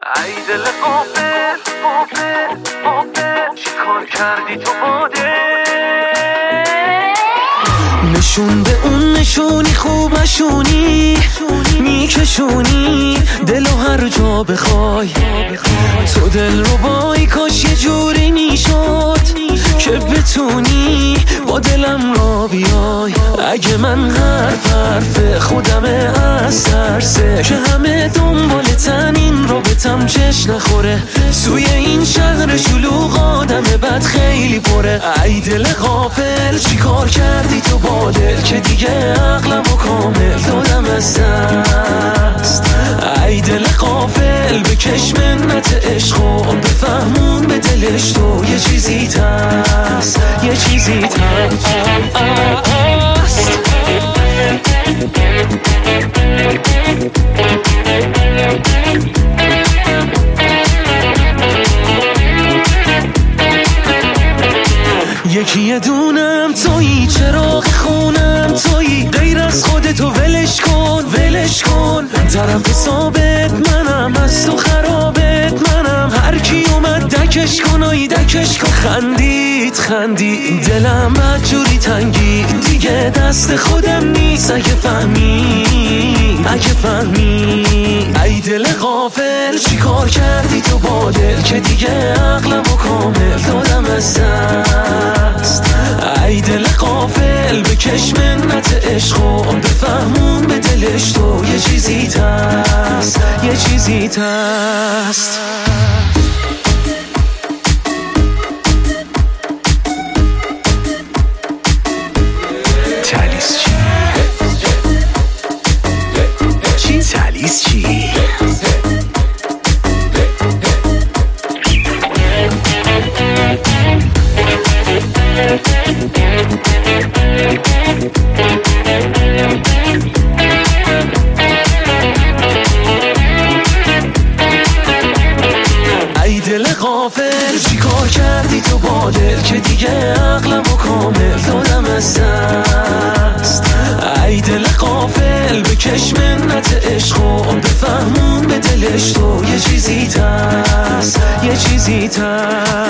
ای دل غافل غافل غافل چی کار کردی تو باده نشون به اون نشونی خوب نشونی میکشونی دلو هر جا بخوای تو دل رو بای کاش یه جوری میشد که بتونی با دلم را بیای اگه من حرف خودمه از ترسه که همه دنبال تنین رابطم چش نخوره توی این شهر شلوغ آدم بد خیلی پره ای دل غافل چی کار کردی تو با دل که دیگه عقلم و کامل دادم از دست ای دل غافل بکش منت عشق و بفهمون به دلش تو یه چیزی هست یه چیزی هست یکی دونم تویی چراغ خونم تویی غیر از خودتو ولش کن ولش کن طرف ثابت منم از تو خرابت منم هر کی اومد دکش کن آی دکش کن خندید دلم بدجوری تنگی دیگه دست خودم نیست اگه فهمی ای دل غافل چی کار کردی تو با دل که دیگه عقلم و کامل دادم از دست ای دل غافل بکش منت عشق و بفهمون به دلش تو یه چیزی هست یه چیزی هست تالیس چی؟ ای دل غافل چی کار کردی تو با دل که دیگه عقلم و کامل دادم از دست ای دل غافل بکش منت عشق و بفهمون به دلش تو یه چیزی هست یه چیزی هست